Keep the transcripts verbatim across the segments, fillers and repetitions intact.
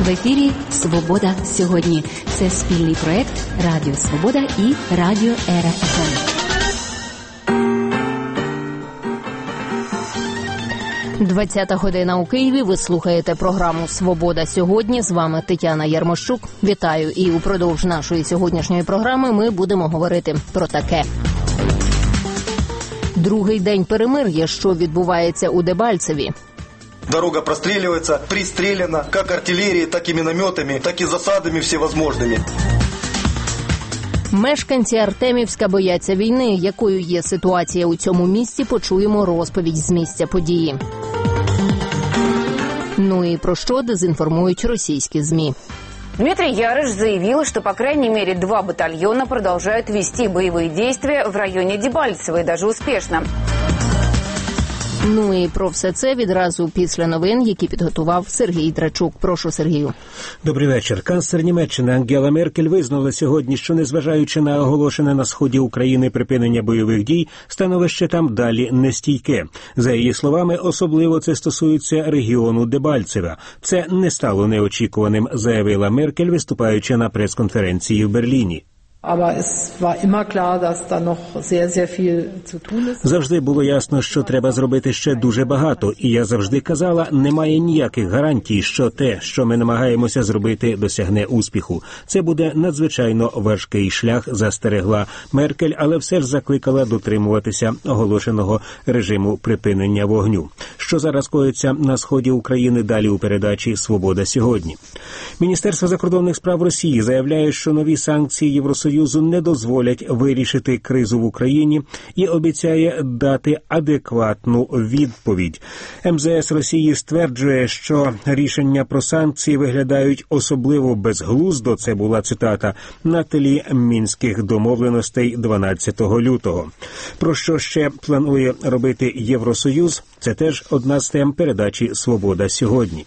В ефірі «Свобода сьогодні». Це спільний проект Радіо Свобода і Радіо Ера еф ем. двадцята година у Києві. Ви слухаєте програму «Свобода сьогодні». З вами Тетяна Ярмощук. Вітаю. І упродовж нашої сьогоднішньої програми ми будемо говорити про таке. Другий день перемир'я, що відбувається у Дебальцеві. Дорога простреливается, пристреляна, как артиллерией, так и минометами, так и засадами всевозможными. Мешканці Артемівська бояться війни. Якою є ситуація у цьому місті, почуємо розповідь з місця події. Ну и про что дезинформуют российские СМИ. Дмитрий Ярыш заявил, что по крайней мере два батальона продолжают вести боевые действия в районе Дебальцево, и даже успешно. Ну і про все це відразу після новин, які підготував Сергій Драчук. Прошу, Сергію. Добрий вечір. Канцлер Німеччини Ангела Меркель визнала сьогодні, що незважаючи на оголошене на сході України припинення бойових дій, становище там далі нестійке. За її словами, особливо це стосується регіону Дебальцева. Це не стало неочікуваним, заявила Меркель, виступаючи на прес-конференції в Берліні. Завжди було ясно, що треба зробити ще дуже багато, і я завжди казала, немає ніяких гарантій, що те, що ми намагаємося зробити, досягне успіху. Це буде надзвичайно важкий шлях, застерегла Меркель, але все ж закликала дотримуватися оголошеного режиму припинення вогню. Що зараз коїться на сході України, далі у передачі «Свобода сьогодні». Міністерство закордонних справ Росії заявляє, що нові санкції Євросоюзу Союзу не дозволять вирішити кризу в Україні і обіцяє дати адекватну відповідь. ем зе ес Росії стверджує, що рішення про санкції виглядають особливо безглуздо, це була цитата, на тлі мінських домовленостей дванадцятого лютого. Про що ще планує робити Євросоюз? Це теж одна з тем передачі «Свобода сьогодні».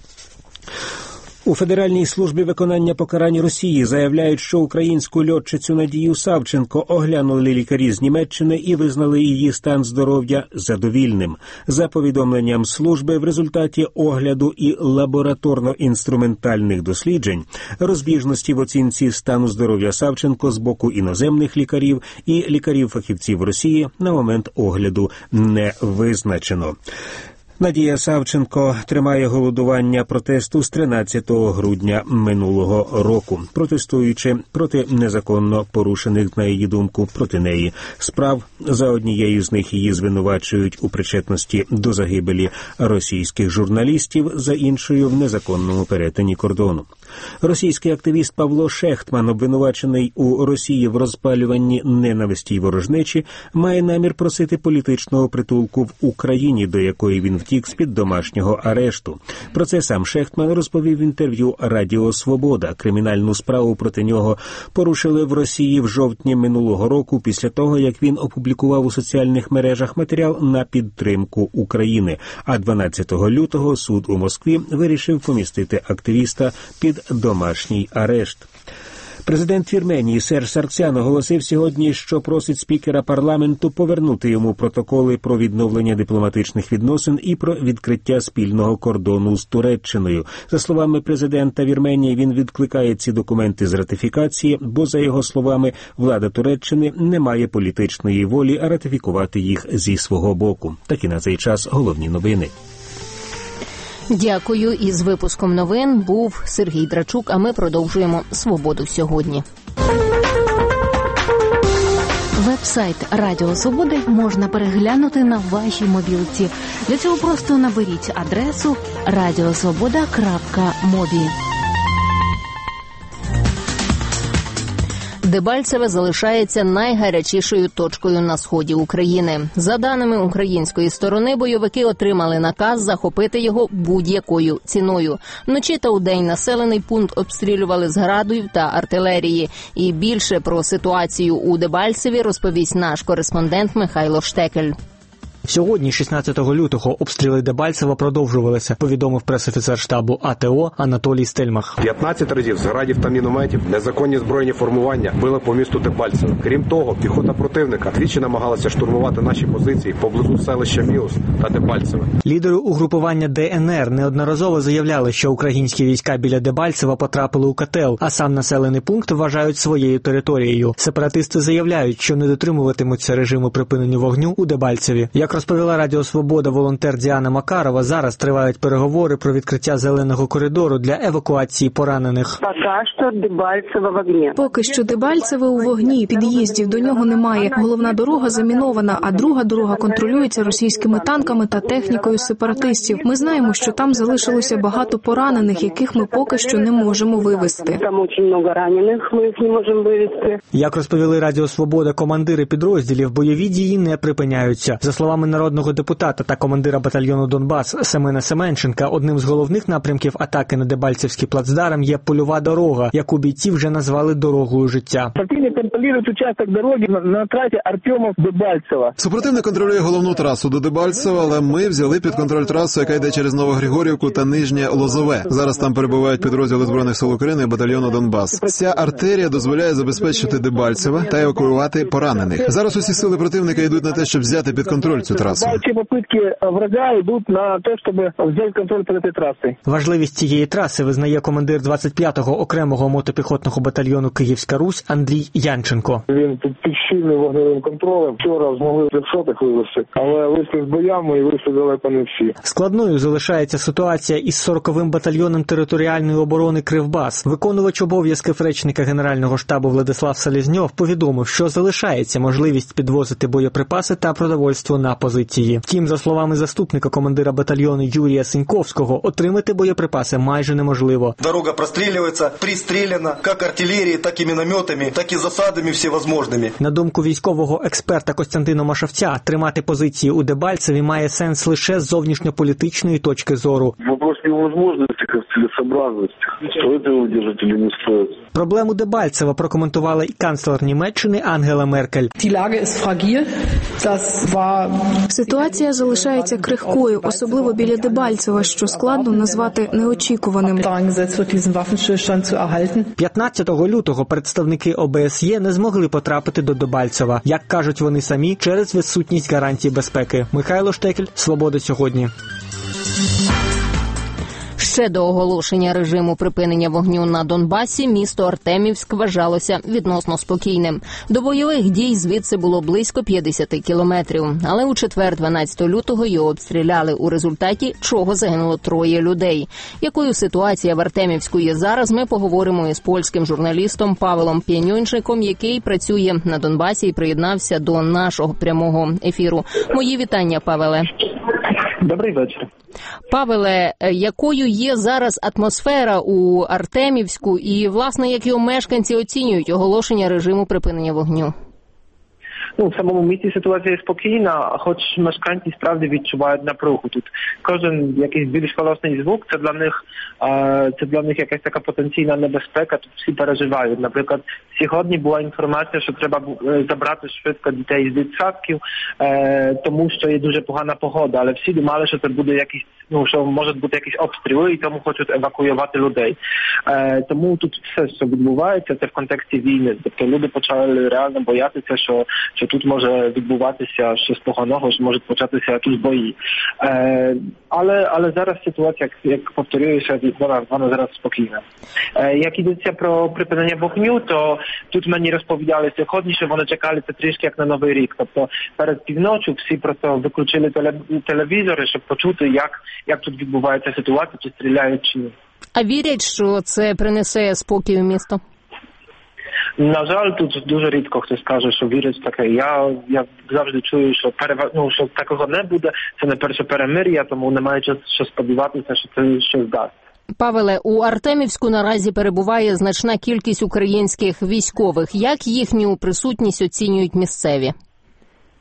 У Федеральній службі виконання покарань Росії заявляють, що українську льотчицю Надію Савченко оглянули лікарі з Німеччини і визнали її стан здоров'я задовільним. За повідомленням служби, в результаті огляду і лабораторно-інструментальних досліджень розбіжності в оцінці стану здоров'я Савченко з боку іноземних лікарів і лікарів-фахівців Росії на момент огляду не визначено. Надія Савченко тримає голодування протесту з тринадцятого грудня минулого року, протестуючи проти незаконно порушених, на її думку, проти неї справ. За однією з них її звинувачують у причетності до загибелі російських журналістів, за іншою – в незаконному перетині кордону. Російський активіст Павло Шехтман, обвинувачений у Росії в розпалюванні ненависті й ворожнечі, має намір просити політичного притулку в Україні, до якої він втік з-під домашнього арешту. Про це сам Шехтман розповів в інтерв'ю Радіо Свобода. Кримінальну справу проти нього порушили в Росії в жовтні минулого року після того, як він опублікував у соціальних мережах матеріал на підтримку України. А дванадцятого лютого суд у Москві вирішив помістити активіста під домашній арешт. Президент Вірменії Серж Саргсян оголосив сьогодні, що просить спікера парламенту повернути йому протоколи про відновлення дипломатичних відносин і про відкриття спільного кордону з Туреччиною. За словами президента Вірменії, він відкликає ці документи з ратифікації, бо, за його словами, влада Туреччини не має політичної волі ратифікувати їх зі свого боку. Такі на цей час головні новини. Дякую. Із випуском новин був Сергій Драчук, а ми продовжуємо «Свободу сьогодні». Веб-сайт Радіо Свободи можна переглянути на вашій мобілці. Для цього просто наберіть адресу радіосвобода крапка мобі. Дебальцеве залишається найгарячішою точкою на сході України. За даними української сторони, бойовики отримали наказ захопити його будь-якою ціною. Вночі та удень населений пункт обстрілювали з градів та артилерії. І більше про ситуацію у Дебальцеві розповість наш кореспондент Михайло Штекель. Сьогодні, шістнадцятого лютого, обстріли Дебальцева продовжувалися, повідомив пресофіцер штабу АТО Анатолій Стельмах. п'ятнадцять разів з градів та мінометів незаконні збройні формування били по місту Дебальцеве. Крім того, піхота противника двічі намагалася штурмувати наші позиції поблизу селища Міус та Дебальцеве. Лідери угрупування ДНР неодноразово заявляли, що українські війська біля Дебальцева потрапили у котел, а сам населений пункт вважають своєю територією. Сепаратисти заявляють, що не дотримуватимуться режиму припинення вогню у Дебальцеві. Як розповіла Радіо Свобода волонтер Діана Макарова, зараз тривають переговори про відкриття зеленого коридору для евакуації поранених. Поки що Дебальцеве у вогні, під'їздів до нього немає. Головна дорога замінована, а друга дорога контролюється російськими танками та технікою сепаратистів. Ми знаємо, що там залишилося багато поранених, яких ми поки що не можемо вивезти. Там дуже багато ранених, ми їх не можемо вивезти. Як розповіли Радіо Свобода бойові підрозділів, бойові дії не припиняються. За словами народного депутата та командира батальйону Донбас Семена Семенченка, одним з головних напрямків атаки на Дебальцевський плацдарм є польова дорога, яку бійці вже назвали дорогою життя. Противник контролює участок дороги на, на трасі Артемов-Дебальцево. Супротивник контролює головну трасу до Дебальцева, але ми взяли під контроль трасу, яка йде через Новогригорівку та Нижнє Лозове. Зараз там перебувають підрозділи Збройних сил України і батальйону Донбас. Ця артерія дозволяє забезпечити Дебальцеве та евакуювати поранених. Зараз усі сили противника йдуть на те, щоб взяти під контроль цю трасу. Ці попитки врага йдуть на те, щоб взяти контроль над цією трасою. Важливість цієї траси визнає командир двадцять п'ятого окремого мотопіхотного батальйону Київська Русь Андрій Янченко. Він тут під щільним вогневим контролем. Вчора змогли трьохсотих вивезти, але вийшли з боями і вийшли далеко не всі. Складною залишається ситуація із сороковим батальйоном територіальної оборони Кривбас. Виконувач обов'язків речника Генерального штабу Владислав Селезньов повідомив, що залишається можливість підвозити боєприпаси та продовольство на позиції. Втім, за словами заступника командира батальйону Юрія Синьковського, отримати боєприпаси майже неможливо. Дорога прострілюється, пристріляна, як артилерією, так і мінометами, так і засадами всевозможними. На думку військового експерта Костянтина Машавця, тримати позиції у Дебальцеві має сенс лише з зовнішньополітичної точки зору. Вопрос не в можливості, а в цілесообразності. Стоїть його удержати чи не стоїть? Проблему Дебальцева прокоментувала і канцлер Німеччини Ангела Меркель. Ситуація залишається крихкою, особливо біля Дебальцева, що складно назвати неочікуваним. п'ятнадцятого лютого представники О Б С Є не змогли потрапити до Дебальцева, як кажуть вони самі, через відсутність гарантій безпеки. Михайло Штекель, Свобода сьогодні. Ще до оголошення режиму припинення вогню на Донбасі місто Артемівськ вважалося відносно спокійним. До бойових дій звідси було близько п'ятдесят кілометрів. Але у четвер, дванадцятого лютого, його обстріляли, у результаті чого загинуло троє людей. Якою ситуація в Артемівську є зараз, ми поговоримо із польським журналістом Павелом П'яньончиком, який працює на Донбасі і приєднався до нашого прямого ефіру. Мої вітання, Павеле. Добрий вечір. Павеле, якою є зараз атмосфера у Артемівську і, власне, як його мешканці оцінюють оголошення режиму припинення вогню? Ну, в самому місті ситуація спокійна, хоч мешканці справді відчувають напругу. Тут кожен якийсь більш голосний звук, це для них, це для них якась така потенційна небезпека, тут всі переживають. Наприклад, сьогодні була інформація, що треба забрати швидко дітей з дитсадків, тому що є дуже погана погода, але всі думали, що це буде якийсь, ну, що можуть бути якісь обстріли і тому хочуть евакуювати людей. Тому тут все, що відбувається, це в контексті війни. Тобто люди почали реально боятися, що що тут може відбуватися щось поганого, що можуть початися якісь бої. Е, але, але зараз ситуація, як, як повторююся, вона, вона зараз спокійна. Е, як йдеться про припинення вогню, то тут мені розповідали сьогодні, що вони чекали це трішки як на Новий рік. Тобто перед півночі всі просто виключили телевізори, щоб почути, як, як тут відбувається ситуація, чи стріляють, чи ні. А вірять, що це принесе спокій у місто? На жаль, тут дуже рідко хтось каже, що вірить в таке. Я, я завжди чую, що, перев... ну, що такого не буде. Це не перше перемир'я, тому немає що сподіватися, що це щось дасть. Павеле, у Артемівську наразі перебуває значна кількість українських військових. Як їхню присутність оцінюють місцеві?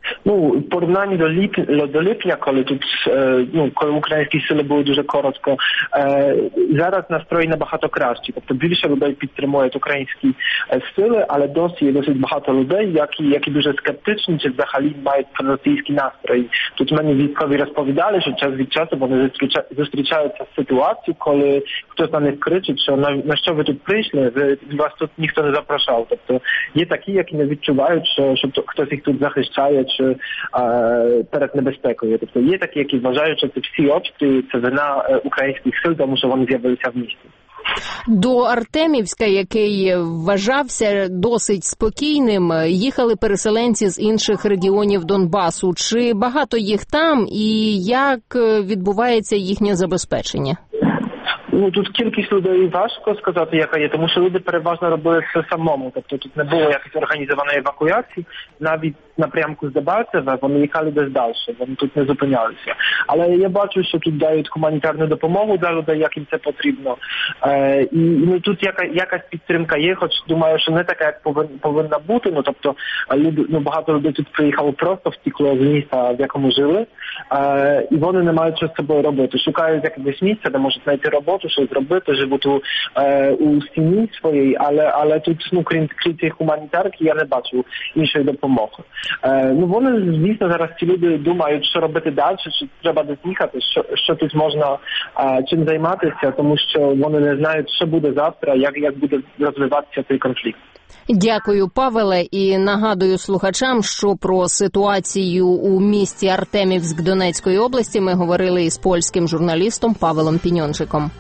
Ну, в порівнянні до липня, до липня, коли тут, ну, коли українські сили були дуже коротко, зараз настрої набагато кращі. Тобто більше людей підтримують українські сили, але досі є досить багато людей, які, які дуже скептичні, чи взагалі мають проросійські настрої. Тут мені військові розповідали, що час від часу вони зустрічаються з ситуацією, коли хтось на них кричить, що на, на що ви тут прийшли, ви, вас тут ніхто не запрошав. Тобто є такі, які не відчувають, що, що хтось їх тут захищає, чи а, перед небезпекою. Тобто є такі, які вважають, що це всі обстріли, це вина українських сил, тому що вони з'явилися в місті. До Артемівська, який вважався досить спокійним, їхали переселенці з інших регіонів Донбасу. Чи багато їх там і як відбувається їхнє забезпечення? Ну, тут кількість людей важко сказати, яка є, тому що люди переважно робили все самому. Тобто тут не було якоїсь організованої евакуації. Навіть напрямку з Дебальцеве вони їхали десь далі, вони тут не зупинялися. Але я бачу, що тут дають гуманітарну допомогу для людей, як їм це потрібно. Е, і ну, тут яка, якась підтримка є, хоч думаю, що не така, як повин, повинна бути. Ну, тобто люди, ну, багато людей тут приїхало просто, втекло з міста, в якому жили, е, і вони не мають що з собою робити. Шукають якесь місце, де можуть знайти роботу, що зробити, живуть у, е, у сім'ї своїй, але, але тут, ну, крім, крім цієї гуманітарки, я не бачу іншої допомоги. Е, ну, вони, звісно, зараз ці люди думають, що робити далі, чи треба десь їхати, що, що тут можна е, чим займатися, тому що вони не знають, що буде завтра, як, як буде розвиватися цей конфлікт. Дякую, Павеле, і нагадую слухачам, що про ситуацію у місті Артемівськ Донецької області ми говорили із польським журналістом Павелом Піньончиком.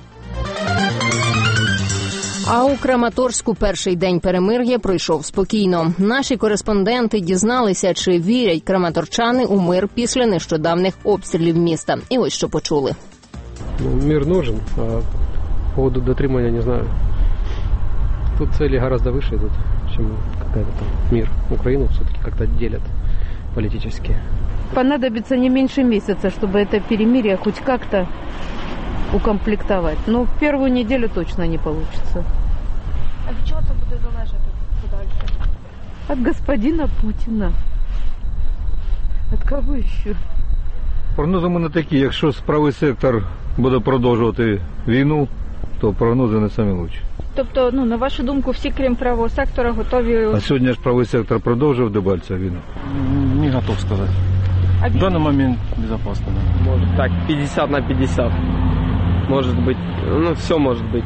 А у Краматорську перший день перемир'я пройшов спокійно. Наші кореспонденти дізналися, чи вірять краматорчани у мир після нещодавних обстрілів міста. І ось що почули. Ну, мир нужен, а по поводу дотримання не знаю. Тут цели гораздо выше идут, чем какая-то там мир. Украину все-таки как-то делят политически. Понадобится не меньше месяца, чтобы это перемирие хоть как-то укомплектовать. Но в первую неделю точно не получится. А від чого це буде залежати подальше? От господина Путина. От кого ще? Прогнози у мене такі, якщо правий сектор буде продовжувати війну, то прогнози не самі лучші. Тобто, ну, на вашу думку, всі, крім правого сектора, готові... А сьогодні ж правий сектор продовжив Дебальцеве війну? Не готов сказати. А в данный момент безопасно. Может так, пятьдесят на пятьдесят. Может быть, ну, все может быть.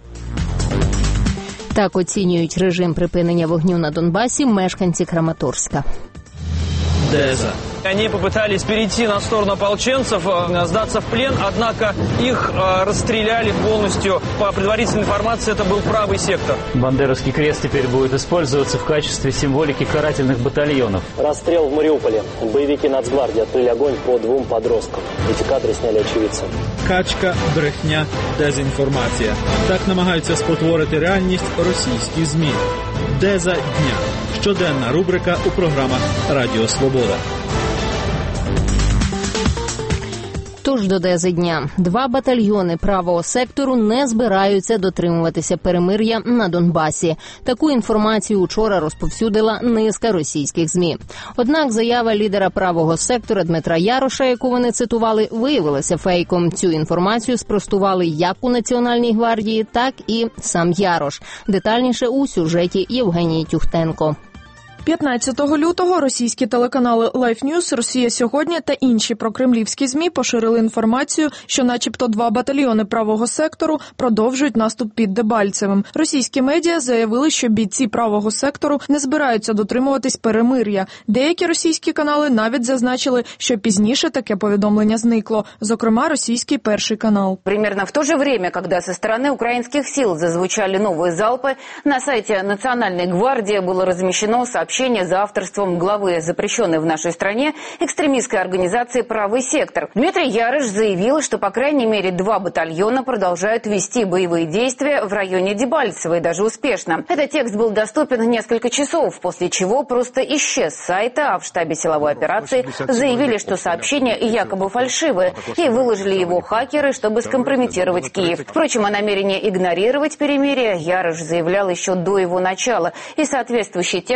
Так оцінюють режим припинення вогню на Донбасі мешканці Краматорська. Деза. Они попытались перейти на сторону ополченцев, сдаться в плен, однако их расстреляли полностью. По предварительной информации, это был правый сектор. Бандеровский крест теперь будет использоваться в качестве символики карательных батальонов. Расстрел в Мариуполе. Боевики Нацгвардии открыли огонь по двум подросткам. Эти кадры сняли очевидцы. Качка, брехня, дезінформація. Так намагаються спотворити реальність російські ЗМІ. Деза дня. Щоденна рубрика у програмах Радіо Свобода. Тож до Дези дня. Два батальйони правого сектору не збираються дотримуватися перемир'я на Донбасі. Таку інформацію учора розповсюдила низка російських ЗМІ. Однак заява лідера правого сектора Дмитра Яроша, яку вони цитували, виявилася фейком. Цю інформацію спростували як у Національній гвардії, так і сам Ярош. Детальніше у сюжеті Євгенії Тюхтенко. п'ятнадцятого лютого російські телеканали Life News, Росія сьогодні та інші прокремлівські ЗМІ поширили інформацію, що начебто два батальйони правого сектору продовжують наступ під Дебальцевим. Російські медіа заявили, що бійці правого сектору не збираються дотримуватись перемир'я. Деякі російські канали навіть зазначили, що пізніше таке повідомлення зникло, зокрема російський Перший канал. Примерно в то же время, когда со стороны украинских сил зазвучали новые залпы, на сайте Национальной гвардии было размещено сообщение за авторством главы запрещенной в нашей стране экстремистской организации «Правый сектор». Дмитрий Ярыш заявил, что по крайней мере два батальона продолжают вести боевые действия в районе Дебальцево и даже успешно. Этот текст был доступен несколько часов, после чего просто исчез с сайта, а в штабе силовой операции заявили, что сообщение якобы фальшивое, и выложили его хакеры, чтобы скомпрометировать Киев. Впрочем, о намерении игнорировать перемирие Ярыш заявлял еще до его начала, и соответствующий текст по-прежнему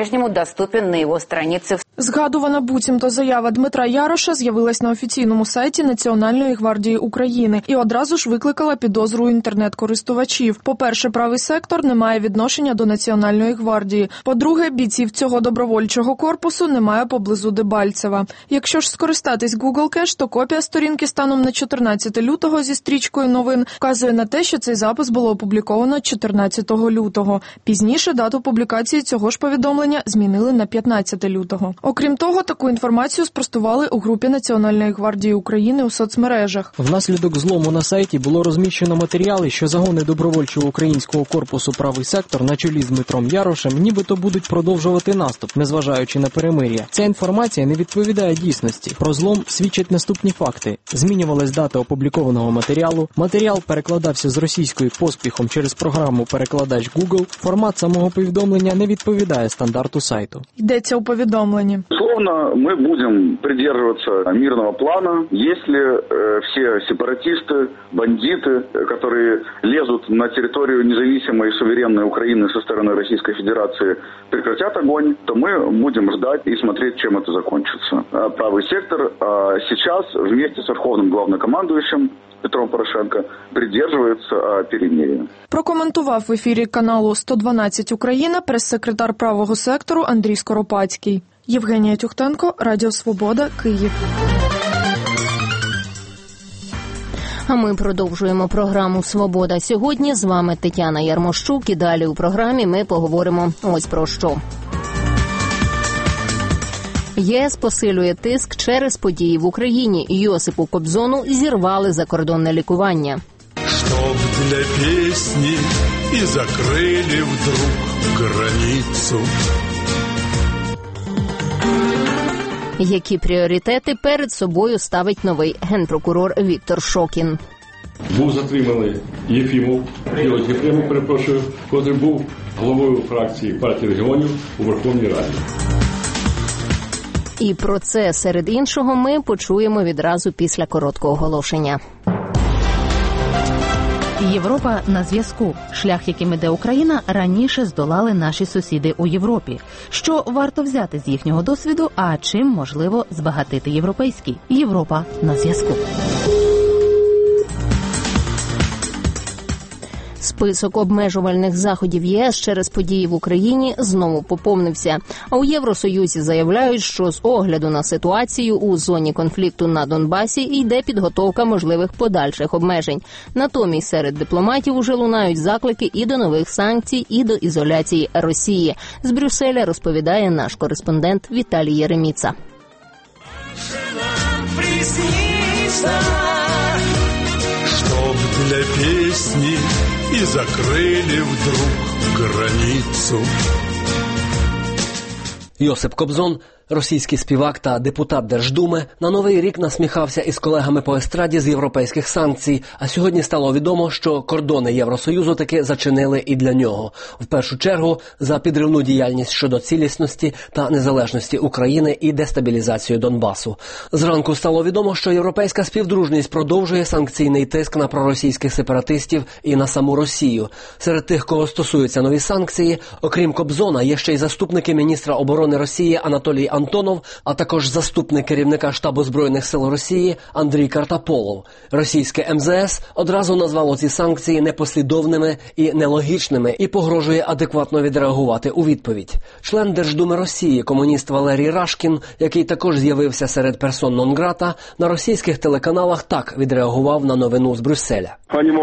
по-прежнему доступен на его странице. Згадувана буцімто заява Дмитра Яроша з'явилась на офіційному сайті Національної гвардії України і одразу ж викликала підозру у інтернет-користувачів. По-перше, правий сектор не має відношення до Національної гвардії. По-друге, бійців цього добровольчого корпусу немає поблизу Дебальцева. Якщо ж скористатись Google Cache, то копія сторінки станом на чотирнадцяте лютого зі стрічкою новин вказує на те, що цей запис було опубліковано чотирнадцятого лютого. Пізніше дату публікації цього ж повідомлення змінили на п'ятнадцяте лютого. Окрім того, таку інформацію спростували у групі Національної гвардії України у соцмережах. Внаслідок злому на сайті було розміщено матеріали, що загони добровольчого українського корпусу «Правий сектор» на чолі з Дмитром Ярошем нібито будуть продовжувати наступ, незважаючи на перемир'я. Ця інформація не відповідає дійсності. Про злом свідчать наступні факти. Змінювалась дата опублікованого матеріалу, матеріал перекладався з російської поспіхом через програму «Перекладач Google», формат самого повідомлення не відповідає стандарту сайту. Йдеться у повідомленні. Условно, мы будем придерживаться мирного плана, если э, все сепаратисты, бандиты, которые лезут на территорию независимой и суверенной Украины со стороны Российской Федерации, прекратят огонь, то мы будем ждать и смотреть, чем это закончится. А правый сектор а сейчас вместе с Верховным Главнокомандующим Петром Порошенко придерживается перемирия. Прокоментував в ефірі каналу сто дванадцять Україна прес-секретар правого сектору Андрій Скоропадський. Євгенія Тюхтенко, Радіо Свобода, Київ. А ми продовжуємо програму «Свобода сьогодні». З вами Тетяна Ярмощук. І далі у програмі ми поговоримо ось про що. ЄС посилює тиск через події в Україні. Йосипу Кобзону зірвали закордонне лікування. Чтоб для песни и закрыли вдруг границу. Які пріоритети перед собою ставить новий генпрокурор Віктор Шокін? Був затриманий Єфімов, Євген Єфремов, перепрошую, котрий був головою фракції партії регіонів у Верховній Раді. І про це, серед іншого, ми почуємо відразу після короткого оголошення. Європа на зв'язку. Шлях, яким іде Україна, раніше здолали наші сусіди у Європі. Що варто взяти з їхнього досвіду, а чим можливо збагатити європейський? Європа на зв'язку. Список обмежувальних заходів ЄС через події в Україні знову поповнився. А у Євросоюзі заявляють, що з огляду на ситуацію у зоні конфлікту на Донбасі йде підготовка можливих подальших обмежень. Натомість серед дипломатів уже лунають заклики і до нових санкцій, і до ізоляції Росії. З Брюсселя розповідає наш кореспондент Віталій Єреміца. Чтоб для песни и закрыли вдруг границу. Йосип Кобзон, російський співак та депутат Держдуми, на Новий рік насміхався із колегами по естраді з європейських санкцій, а сьогодні стало відомо, що кордони Євросоюзу таки зачинили і для нього. В першу чергу за підривну діяльність щодо цілісності та незалежності України і дестабілізацію Донбасу. Зранку стало відомо, що європейська співдружність продовжує санкційний тиск на проросійських сепаратистів і на саму Росію. Серед тих, кого стосуються нові санкції, окрім Кобзона, є ще й заступники міністра оборони Росії Анатолій Антонов, а також заступник керівника штабу Збройних сил Росії Андрій Картаполов. Російське ем зе ес одразу назвало ці санкції непослідовними і нелогічними і погрожує адекватно відреагувати у відповідь. Член Держдуми Росії, комуніст Валерій Рашкін, який також з'явився серед персон нон-грата, на російських телеканалах так відреагував на новину з Брюсселя.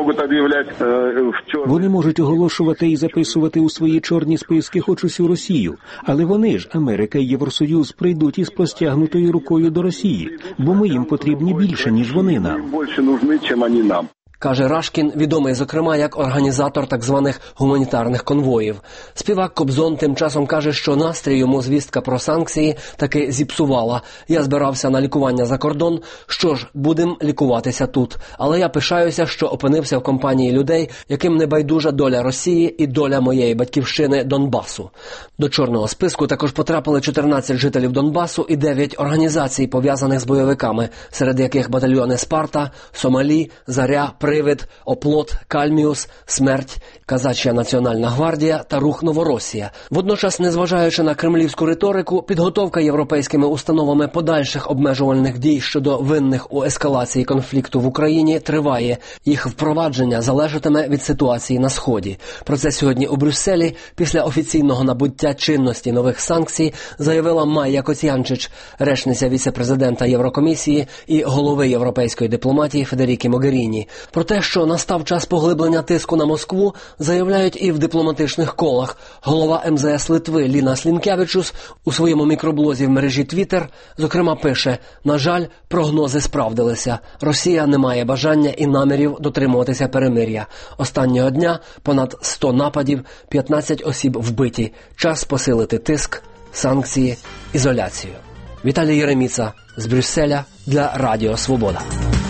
Вони можуть оголошувати і записувати у свої чорні списки хоч усю Росію, але вони ж, Америка і Євросоюз, прийдуть із простягнутою рукою до Росії, бо ми їм потрібні більше, ніж вони нам. Каже Рашкін, відомий, зокрема, як організатор так званих гуманітарних конвоїв. Співак Кобзон тим часом каже, що настрій йому звістка про санкції таки зіпсувала. Я збирався на лікування за кордон, що ж, будем лікуватися тут. Але я пишаюся, що опинився в компанії людей, яким не байдужа доля Росії і доля моєї батьківщини Донбасу. До чорного списку також потрапили чотирнадцять жителів Донбасу і дев'ять організацій, пов'язаних з бойовиками, серед яких батальйони «Спарта», «Сомалі», «Заря», Привид, Оплот, Кальміус, Смерть, Казача Національна гвардія та Рух Новоросія. Водночас, незважаючи на кремлівську риторику, підготовка європейськими установами подальших обмежувальних дій щодо винних у ескалації конфлікту в Україні триває. Їх впровадження залежатиме від ситуації на Сході. Про це сьогодні у Брюсселі після офіційного набуття чинності нових санкцій заявила Майя Коцянчич, речниця віце-президента Єврокомісії і голови європейської дипломатії Федерікі Могеріні. Про те, що настав час поглиблення тиску на Москву, заявляють і в дипломатичних колах. Голова ем зе ес Литви Ліна Слінкевичус у своєму мікроблозі в мережі Твіттер, зокрема, пише: «На жаль, прогнози справдилися. Росія не має бажання і намірів дотримуватися перемир'я. Останнього дня понад сто нападів, п'ятнадцять осіб вбиті. Час посилити тиск, санкції, ізоляцію». Віталій Єреміца з Брюсселя для Радіо Свобода.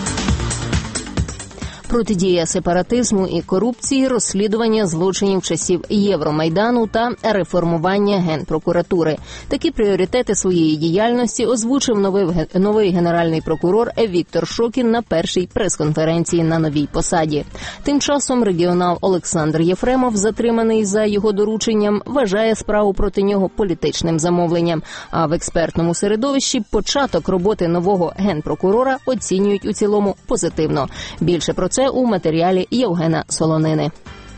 Протидія сепаратизму і корупції, розслідування злочинів часів Євромайдану та реформування Генпрокуратури. Такі пріоритети своєї діяльності озвучив новий, новий генеральний прокурор Віктор Шокін на першій прес-конференції на новій посаді. Тим часом регіонал Олександр Єфремов, затриманий за його дорученням, вважає справу проти нього політичним замовленням. А в експертному середовищі початок роботи нового генпрокурора оцінюють у цілому позитивно. Більше про це у матеріалі Євгена Солонини.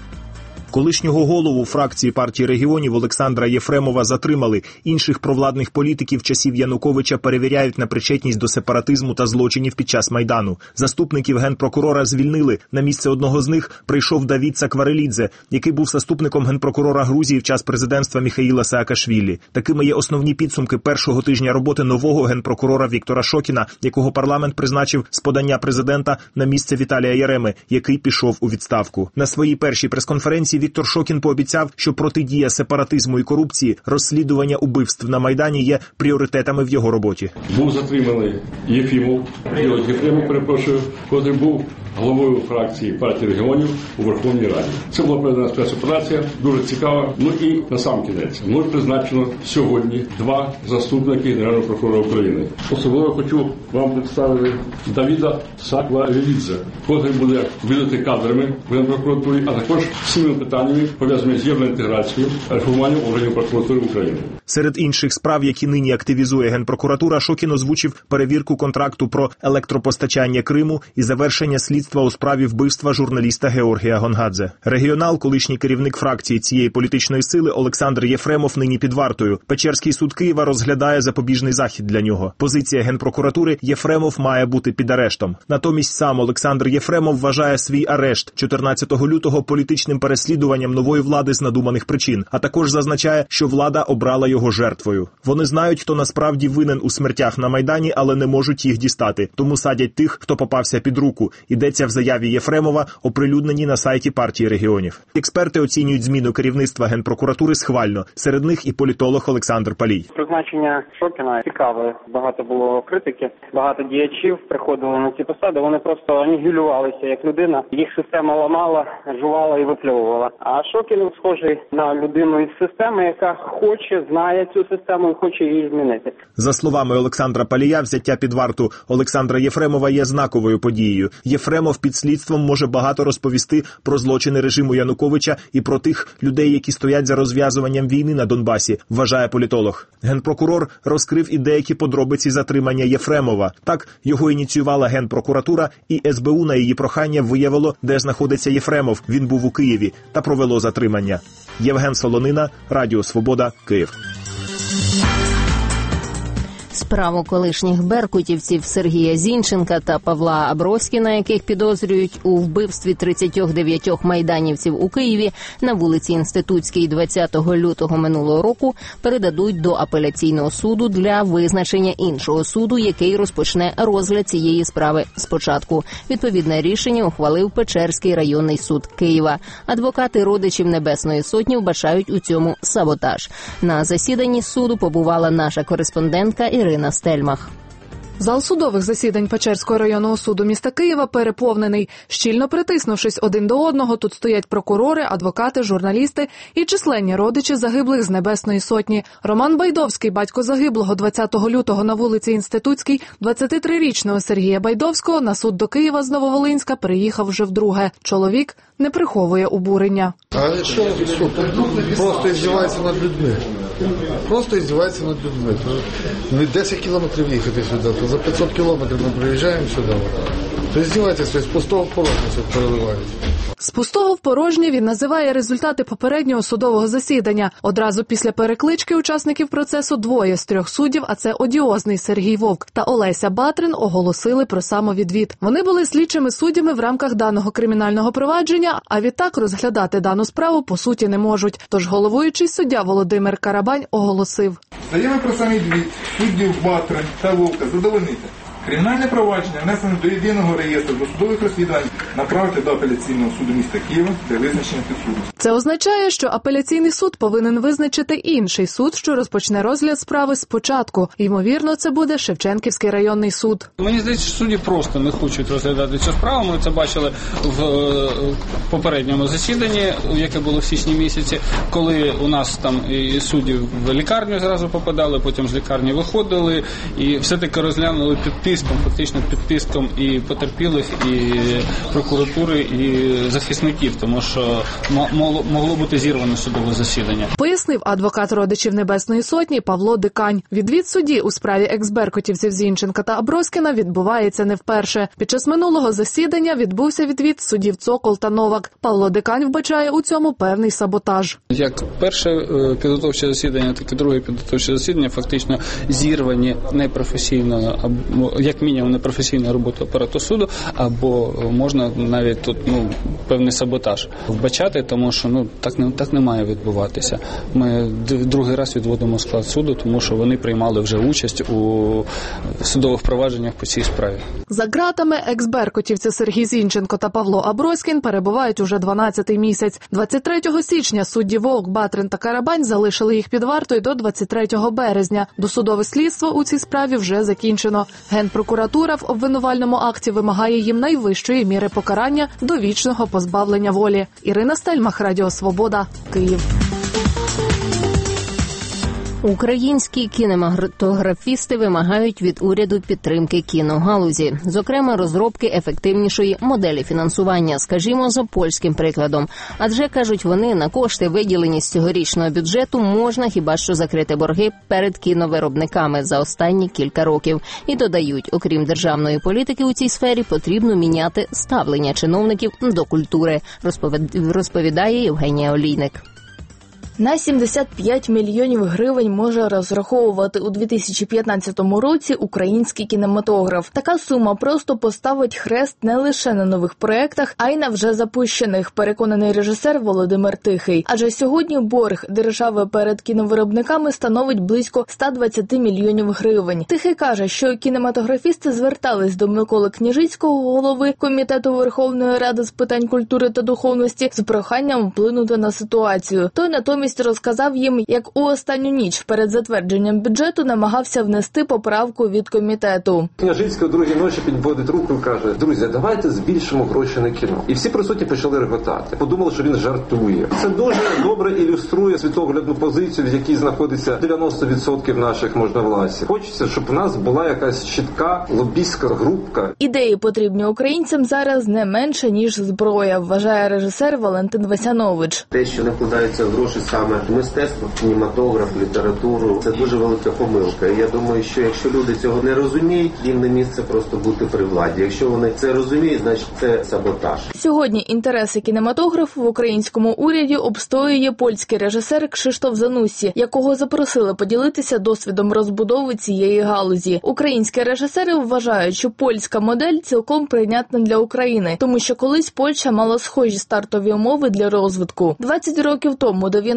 Колишнього голову фракції партії регіонів Олександра Єфремова затримали. Інших провладних політиків часів Януковича перевіряють на причетність до сепаратизму та злочинів під час Майдану. Заступників генпрокурора звільнили. На місце одного з них прийшов Давід Сакварелідзе, який був заступником генпрокурора Грузії в час президентства Міхаїла Саакашвілі. Такими є основні підсумки першого тижня роботи нового генпрокурора Віктора Шокіна, якого парламент призначив з подання президента на місце Віталія Яреми, який пішов у відставку. На своїй першій прес-конференції Віктор Шокін пообіцяв, що протидія сепаратизму і корупції, розслідування убивств на Майдані є пріоритетами в його роботі. Був затриманий Єфімов, Георгій Єфремов, перепрошую, котрий був головою фракції партії регіонів у Верховній Раді. Це була проведена спецоперація, дуже цікава. Ну і на сам кінець. Мною призначено сьогодні два заступники Генерального прокурора України. Особливо хочу вам представити Давіда Сакварелідзе, котрий буде видати кадрами в Генпрокуратурі, а також всіми питаннями, пов'язаними з євроінтеграцією, реформуванням органів прокуратури України. Серед інших справ, які нині активізує Генпрокуратура, Шокін озвучив перевірку контракту про електропостачання Криму і завершення слідства у справі вбивства журналіста Георгія Гонгадзе. Регіонал, колишній керівник фракції цієї політичної сили Олександр Єфремов нині під вартою. Печерський суд Києва розглядає запобіжний захід для нього. Позиція Генпрокуратури: Єфремов має бути під арештом. Натомість сам Олександр Єфремов вважає свій арешт чотирнадцятого лютого політичним переслідуванням нової влади з надуманих причин, а також зазначає, що влада обрала його жертвою. Вони знають, хто насправді винен у смертях на Майдані, але не можуть їх дістати, тому садять тих, хто попався під руку. Йдеться в заяві Єфремова, оприлюдненій на сайті партії регіонів. Експерти оцінюють зміну керівництва Генпрокуратури схвально. Серед них і політолог Олександр Палій. Призначення Шокіна цікаве. Багато було критики, багато діячів приходили на ці посади. Вони просто анігілювалися як людина. Їх система ламала, жувала і випльовувала. А Шокін схожий на людину із системи, яка хоче, знає цю систему і хоче її змінити. За словами Олександра Палія, взяття під варту Олександра Єфремова є знаковою подією. Єфремов під слідством може багато розповісти про злочини режиму Януковича і про тих людей, які стоять за розв'язуванням війни на Донбасі, вважає політолог. Генпрокурор розкрив і деякі подробиці затримання Єфремова. Так, його ініціювала Генпрокуратура, і ес бе у на її прохання виявило, де знаходиться Єфремов. Він був у Києві та провело затримання. Євген Солонина, Радіо Свобода, Київ. Справу колишніх беркутівців Сергія Зінченка та Павла Аброськіна, яких підозрюють у вбивстві тридцять дев'ять майданівців у Києві на вулиці Інститутській двадцятого лютого минулого року, передадуть до апеляційного суду для визначення іншого суду, який розпочне розгляд цієї справи спочатку. Відповідне рішення ухвалив Печерський районний суд Києва. Адвокати родичів Небесної Сотні вбачають у цьому саботаж. На засіданні суду побувала наша кореспондентка Ірина Стельмах. Зал судових засідань Печерського районного суду міста Києва переповнений. Щільно притиснувшись один до одного, тут стоять прокурори, адвокати, журналісти і численні родичі загиблих з Небесної Сотні. Роман Байдовський, батько загиблого двадцятого лютого на вулиці Інститутській, двадцятитрирічного Сергія Байдовського, на суд до Києва з Нововолинська приїхав вже вдруге. Чоловік не приховує обурення. А що суд? Просто здівається над людьми. Просто здівається над людьми. Не десять кілометрів їхати сюди, то за п'ятсот кілометрів ми приїжджаємо сюди. То здівається, з пустого в порожнє переливають. З пустого в порожнє він називає результати попереднього судового засідання. Одразу після переклички учасників процесу двоє з трьох суддів, а це одіозний Сергій Вовк та Олеся Батрин, оголосили про самовідвід. Вони були слідчими суддями в рамках даного кримінального провадження, а відтак розглядати дану справу по суті не можуть. Тож головуючий суддя Володимир Карабань оголосив. Заяви про самовідвід суддів Батрин та Вовка задовольнити. Кримінальне провадження внесено до єдиного реєстру досудових розслідувань, направити до апеляційного суду міста Києва для визначення підсуду. Це означає, що апеляційний суд повинен визначити інший суд, що розпочне розгляд справи спочатку. Ймовірно, це буде Шевченківський районний суд. Мені здається, що судді просто не хочуть розглядати цю справу. Ми це бачили в попередньому засіданні, яке було в січні місяці, коли у нас там і судді в лікарню зразу попадали, потім з лікарні виходили і все-таки розглянули під тиском, фактично під тиском і потерпілих, і прокуратури, і захисників, тому що могло бути зірване судове засідання. Пояснив адвокат родичів Небесної Сотні Павло Дикань. Відвід судді у справі екс-беркутівців Зінченка та Аброськіна відбувається не вперше. Під час минулого засідання відбувся відвід суддів Цокол та Новак. Павло Дикань вбачає у цьому певний саботаж. Як перше підготовче засідання, так і друге підготовче засідання фактично зірвані непрофесійно, або як мінімум непрофесійна робота апарату суду, або можна навіть тут ну певний саботаж вбачати, тому що ну так не так не має відбуватися. Ми другий раз відводимо склад суду, тому що вони приймали вже участь у судових провадженнях по цій справі. За ґратами екс-беркутівці Сергій Зінченко та Павло Аброськін перебувають уже дванадцятий місяць. двадцять третього січня судді Вовк, Батрин та Карабань залишили їх під вартою до двадцять третього березня. Досудове слідство у цій справі вже закінчено. Генпрокуратура в обвинувальному акті вимагає їм найвищої міри покарання – довічного позбавлення волі. Ірина Стельмах, Радіо Свобода, Київ. Українські кінематографісти вимагають від уряду підтримки кіногалузі, зокрема розробки ефективнішої моделі фінансування, скажімо, за польським прикладом. Адже, кажуть вони, на кошти, виділені з цьогорічного бюджету, можна хіба що закрити борги перед кіновиробниками за останні кілька років. І додають, окрім державної політики у цій сфері, потрібно міняти ставлення чиновників до культури, розповідає Євгенія Олійник. На сімдесят п'ять мільйонів гривень може розраховувати у дві тисячі п'ятнадцятому році український кінематограф. Така сума просто поставить хрест не лише на нових проєктах, а й на вже запущених, переконаний режисер Володимир Тихий. Адже сьогодні борг держави перед кіновиробниками становить близько ста двадцяти мільйонів гривень. Тихий каже, що кінематографісти звертались до Миколи Княжицького, голови Комітету Верховної Ради з питань культури та духовності, з проханням вплинути на ситуацію. Той натомість розказав їм, як у останню ніч перед затвердженням бюджету намагався внести поправку від комітету. Княжицький у другій ночі підводить руку і каже: "Друзі, давайте збільшимо гроші на кіно". І всі присутні почали реготати. Подумали, що він жартує. Це дуже добре ілюструє світоглядну позицію, в якій знаходиться дев'яносто відсотків наших можновладців. Хочеться, щоб у нас була якась чітка лобістська групка. Ідеї потрібні українцям зараз не менше, ніж зброя, вважає режисер Валентин Васянович. Те, що не вкладаються гроші саме в мистецтво, кінематограф, літературу, це дуже велика помилка. І я думаю, що якщо люди цього не розуміють, їм не місце просто бути при владі. Якщо вони це розуміють, значить це саботаж. Сьогодні інтереси кінематографу в українському уряді обстоює польський режисер Кшиштоф Зануссі, якого запросили поділитися досвідом розбудови цієї галузі. Українські режисери вважають, що польська модель цілком прийнятна для України, тому що колись Польща мала схожі стартові умови для розвитку. двадцять років тому, дев'яносто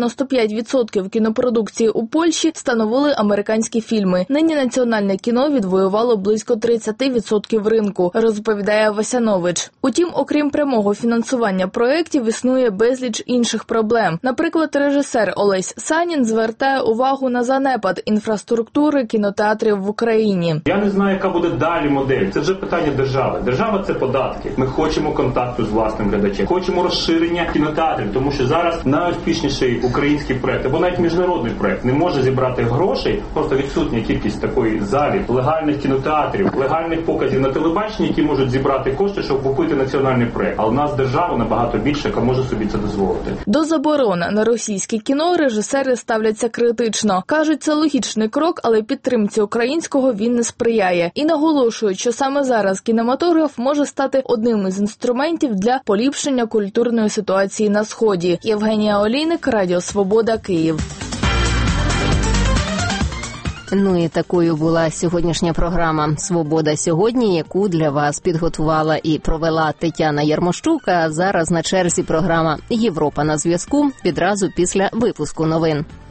дев'яносто п'ять відсотків кінопродукції у Польщі становили американські фільми. Нині національне кіно відвоювало близько тридцять відсотків ринку, розповідає Васянович. Утім, окрім прямого фінансування проєктів, існує безліч інших проблем. Наприклад, режисер Олесь Санін звертає увагу на занепад інфраструктури кінотеатрів в Україні. Я не знаю, яка буде далі модель. Це вже питання держави. Держава – це податки. Ми хочемо контакту з власним глядачем. Хочемо розширення кінотеатрів, тому що зараз найуспішніший український проект, або навіть міжнародний проект, не може зібрати грошей, просто відсутня кількість такої залів, легальних кінотеатрів, легальних показів на телебаченні, які можуть зібрати кошти, щоб купити національний проект. А у нас держава набагато більше, яка може собі це дозволити. До заборони на російське кіно режисери ставляться критично. Кажуть, це логічний крок, але підтримці українського він не сприяє. І наголошують, що саме зараз кінематограф може стати одним із інструментів для поліпшення культурної ситуації на Сході. Євгенія Олійник, Радіо Свобода, Київ. Ну і такою була сьогоднішня програма «Свобода сьогодні», яку для вас підготувала і провела Тетяна Ярмощук. А зараз на черзі програма «Європа на зв'язку» відразу після випуску новин.